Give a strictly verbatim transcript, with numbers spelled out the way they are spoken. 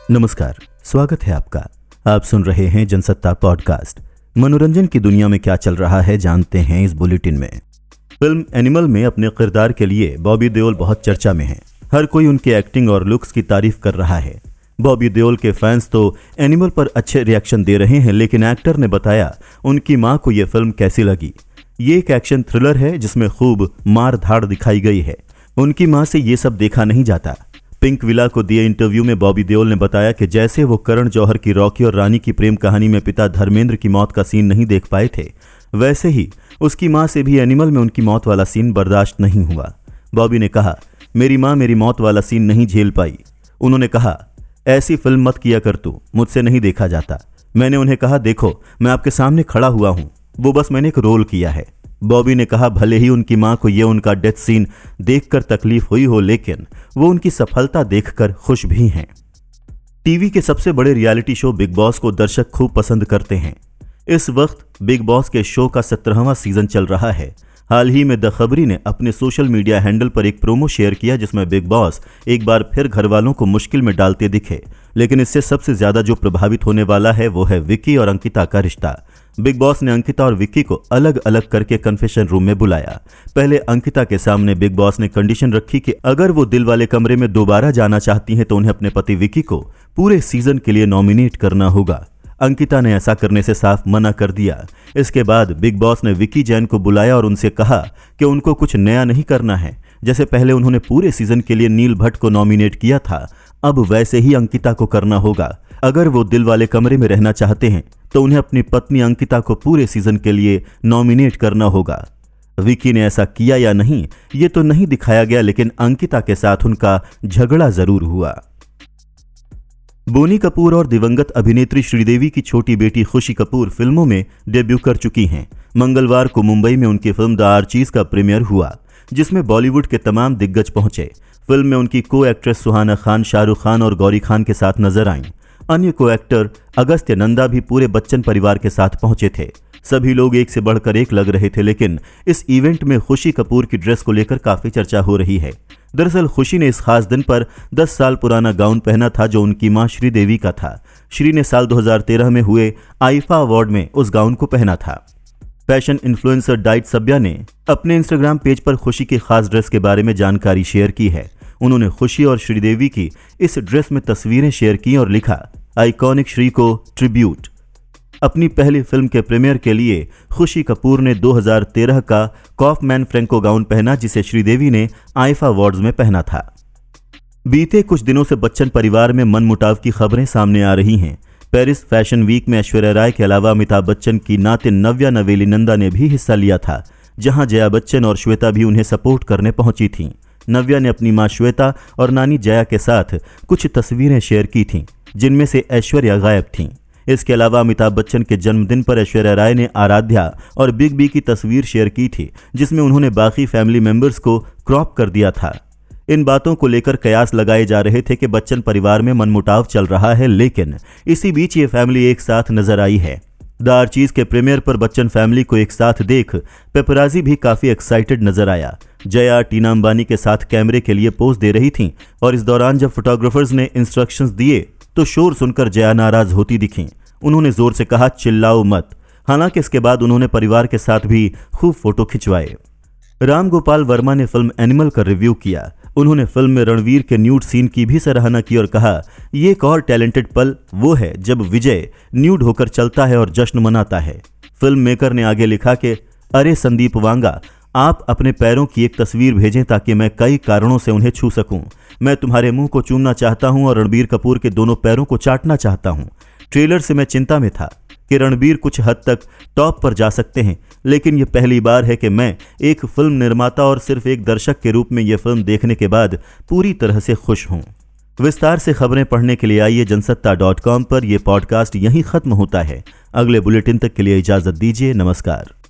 नमस्कार, स्वागत है आपका। आप सुन रहे हैं जनसत्ता पॉडकास्ट। मनोरंजन की दुनिया में क्या चल रहा है जानते हैं इस बुलेटिन में। फिल्म एनिमल में अपने किरदार के लिए बॉबी देओल बहुत चर्चा में हैं। हर कोई उनके एक्टिंग और लुक्स की तारीफ कर रहा है। बॉबी देओल के फैंस तो एनिमल पर अच्छे रिएक्शन दे रहे हैं, लेकिन एक्टर ने बताया उनकी मां को यह फिल्म कैसी लगी। ये एक एक्शन थ्रिलर है जिसमें खूब मार धाड़ दिखाई गई है। उनकी मां से ये सब देखा नहीं जाता। पिंक विला को दिए इंटरव्यू में बॉबी देओल ने बताया कि जैसे वो करण जौहर की रॉकी और रानी की प्रेम कहानी में पिता धर्मेंद्र की मौत का सीन नहीं देख पाए थे, वैसे ही उसकी मां से भी एनिमल में उनकी मौत वाला सीन बर्दाश्त नहीं हुआ। बॉबी ने कहा, मेरी मां मेरी मौत वाला सीन नहीं झेल पाई। उन्होंने कहा, ऐसी फिल्म मत किया कर तू, मुझसे नहीं देखा जाता। मैंने उन्हें कहा, देखो मैं आपके सामने खड़ा हुआ हूं, वो बस मैंने एक रोल किया है। बॉबी ने कहा, भले ही उनकी मां को यह उनका डेथ सीन देखकर तकलीफ हुई हो, लेकिन वो उनकी सफलता देखकर खुश भी हैं। टीवी के सबसे बड़े रियलिटी शो बिग बॉस को दर्शक खूब पसंद करते हैं। इस वक्त बिग बॉस के शो का सत्रहवां सीजन चल रहा है। हाल ही में द खबरी ने अपने सोशल मीडिया हैंडल पर एक प्रोमो शेयर किया जिसमें बिग बॉस एक बार फिर घर वालों को मुश्किल में डालते दिखे, लेकिन इससे सबसे ज्यादा जो प्रभावित होने वाला है वो है विक्की और अंकिता का रिश्ता। बिग बॉस ने अंकिता और विक्की को अलग अलग करके कन्फेशन रूम में बुलाया। पहले अंकिता के सामने बिग बॉस ने कंडीशन रखी कि अगर वो दिल वाले कमरे में दोबारा जाना चाहती हैं तो उन्हें अपने पति विक्की को पूरे सीजन के लिए नॉमिनेट करना होगा। अंकिता ने ऐसा करने से साफ मना कर दिया। इसके बाद बिग बॉस ने विक्की जैन को बुलाया और उनसे कहा कि उनको कुछ नया नहीं करना है। जैसे पहले उन्होंने पूरे सीजन के लिए नील भट्ट को नॉमिनेट किया था, अब वैसे ही अंकिता को करना होगा। अगर वो दिल वाले कमरे में रहना चाहते हैं तो उन्हें अपनी पत्नी अंकिता को पूरे सीजन के लिए नॉमिनेट करना होगा। विक्की ने ऐसा किया या नहीं ये तो नहीं दिखाया गया, लेकिन अंकिता के साथ उनका झगड़ा जरूर हुआ। बोनी कपूर और दिवंगत अभिनेत्री श्रीदेवी की छोटी बेटी खुशी कपूर फिल्मों में डेब्यू कर चुकी हैं। मंगलवार को मुंबई में उनकी फिल्म द आर्चीज का प्रीमियर हुआ, जिसमें बॉलीवुड के तमाम दिग्गज पहुंचे। फिल्म में उनकी को एक्ट्रेस सुहाना खान, शाहरुख खान और गौरी खान के साथ नजर आईं। अन्य को एक्टर अगस्त्य नंदा भी पूरे बच्चन परिवार के साथ पहुंचे थे। सभी लोग एक से बढ़कर एक लग रहे थे, लेकिन इस इवेंट में खुशी कपूर की ड्रेस को लेकर काफी चर्चा हो रही है। दरअसल खुशी ने इस खास दिन पर दस साल पुराना गाउन पहना था जो उनकी मां श्रीदेवी का था। श्री ने साल दो हज़ार तेरह में हुए आईफा अवार्ड में उस गाउन को पहना था। फैशन इन्फ्लुएंसर डाइट सब्या ने अपने इंस्टाग्राम पेज पर खुशी की खास ड्रेस के बारे में जानकारी शेयर की है। उन्होंने खुशी और श्रीदेवी की इस ड्रेस में तस्वीरें शेयर की और लिखा, आइकॉनिक श्री को ट्रिब्यूट। अपनी पहली फिल्म के प्रीमियर के लिए खुशी कपूर ने दो हज़ार तेरह का कॉफमैन फ्रेंको गाउन पहना, जिसे श्रीदेवी ने आईफा अवार्ड्स में पहना था। बीते कुछ दिनों से बच्चन परिवार में मनमुटाव की खबरें सामने आ रही हैं। पेरिस फैशन वीक में ऐश्वर्या राय के अलावा अमिताभ बच्चन की नातिन नव्या नवेली नंदा ने भी हिस्सा लिया था, जहां जया बच्चन और श्वेता भी उन्हें सपोर्ट करने पहुंची थीं। नव्या ने अपनी मां श्वेता और नानी जया के साथ कुछ तस्वीरें शेयर की थीं, जिनमें से ऐश्वर्या गायब थीं। इसके अलावा अमिताभ बच्चन के जन्मदिन पर ऐश्वर्या राय ने आराध्या और बिग बी की तस्वीर शेयर की थी, जिसमें उन्होंने बाकी फैमिली मेंबर्स को क्रॉप कर दिया था। इन बातों को लेकर कयास लगाए जा रहे थे कि बच्चन परिवार में मनमुटाव चल रहा है, लेकिन इसी बीच ये फैमिली एक साथ नजर आई है। द आर्चीज के प्रीमियर पर बच्चन फैमिली को एक साथ देख पेपराजी भी काफी एक्साइटेड नजर आया। जया टीना अंबानी के साथ कैमरे के लिए पोज दे रही थीं और इस दौरान जब फोटोग्राफर्स ने इंस्ट्रक्शंस दिए तो शोर सुनकर जया नाराज होती दिखीं। उन्होंने जोर से कहा, चिल्लाओ मत। हालांकि इसके बाद उन्होंने परिवार के साथ भी खूब फोटो खिंचवाए। राम गोपाल वर्मा ने फिल्म एनिमल का रिव्यू किया। उन्होंने फिल्म में रणवीर के न्यूड सीन की भी सराहना की और कहा, ये एक और टैलेंटेड पल वो है जब विजय न्यूड होकर चलता है और जश्न मनाता है। फिल्म मेकर ने आगे लिखा कि अरे संदीप वांगा, आप अपने पैरों की एक तस्वीर भेजें ताकि मैं कई कारणों से उन्हें छू सकूं। मैं तुम्हारे मुंह को चूमना चाहता हूं और रणबीर कपूर के दोनों पैरों को चाटना चाहता हूं। ट्रेलर से मैं चिंता में था कि रणबीर कुछ हद तक टॉप पर जा सकते हैं, लेकिन यह पहली बार है कि मैं एक फिल्म निर्माता और सिर्फ एक दर्शक के रूप में यह फिल्म देखने के बाद पूरी तरह से खुश हूं। विस्तार से खबरें पढ़ने के लिए आइए जनसत्ता डॉट कॉम पर। यह पॉडकास्ट यहीं खत्म होता है। अगले बुलेटिन तक के लिए इजाजत दीजिए। नमस्कार।